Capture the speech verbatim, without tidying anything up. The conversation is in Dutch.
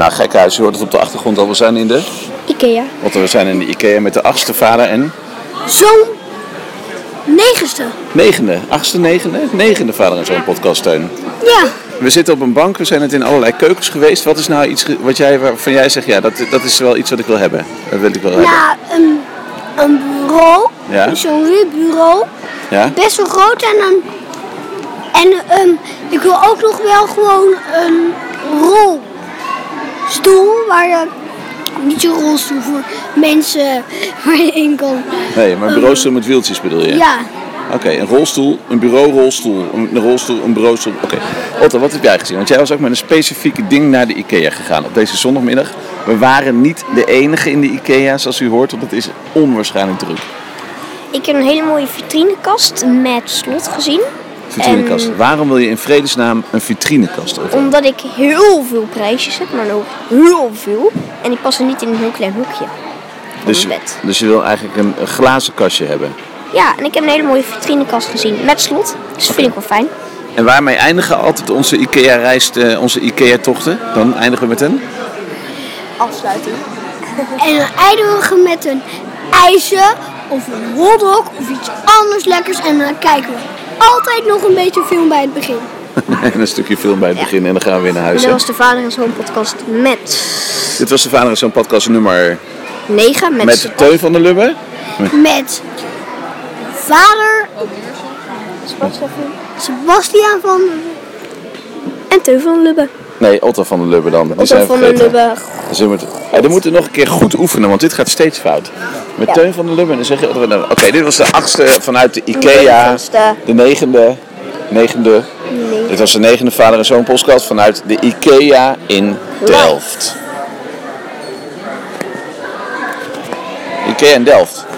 Nou, gekhuis, je hoort het op de achtergrond al. We zijn in de... Ikea. Want we zijn in de Ikea met de achtste vader en... Zoon. Negenste. Negende. Achtste, negende? Negende vader en zo'n podcast, Teun. Ja. We zitten op een bank, we zijn het in allerlei keukens geweest. Wat is nou iets wat jij, waarvan jij zegt, ja, dat, dat is wel iets wat ik wil hebben. Dat wil ik wel hebben. Ja, een, een bureau. Ja? Zo'n wit bureau. Ja? Best wel groot en een... En um, ik wil ook nog wel gewoon een rolstoel waar je... Niet zo'n rolstoel voor mensen waar je in kan. Nee, maar een bureaustoel met wieltjes bedoel je? Ja. Oké, okay, een rolstoel, een bureaurolstoel, een rolstoel, een bureaustoel. Oké. Okay. Otto, wat heb jij gezien? Want jij was ook met een specifieke ding naar de Ikea gegaan op deze zondagmiddag. We waren niet de enige in de Ikea, zoals u hoort, want het is onwaarschijnlijk druk. Ik heb een hele mooie vitrinekast met slot gezien. Vitrinekast. En waarom wil je in vredesnaam een vitrinekast? Otto? Omdat ik heel veel prijsjes heb, maar nog heel veel. En die passen niet in een heel klein hoekje van dus, mijn bed. Dus je wil eigenlijk een, een glazen kastje hebben? Ja, en ik heb een hele mooie vitrinekast gezien met slot. Dus dat vind ik wel fijn. En waarmee eindigen altijd onze Ikea-reis, onze Ikea-tochten? Dan eindigen we met een... afsluiting. En dan eindigen we met een ijzer of een hotdog of iets anders lekkers. En dan kijken we altijd nog een beetje film bij het begin. En een stukje film bij het begin ja. En dan gaan we weer naar huis. En dat was de Vader en Zoon podcast met... Dit was de Vader en Zoon podcast nummer... negen. Met, met Teun van der Lubbe. Met vader... Sebastian van... Sebastian van... En Teun van der Lubbe. Nee, Otto van der Lubbe dan. Die Otto zijn van der Lubbe. Dus we moeten, ja, we moeten nog een keer goed oefenen, want dit gaat steeds fout. Met ja. Teun van der Lubbe en dan zeg je... Oké, okay, dit was de achtste vanuit de Ikea. De negende... Negende... Nee. Dit was de negende Vader en Zoon podcast vanuit de Ikea in Delft. Ikea in Delft.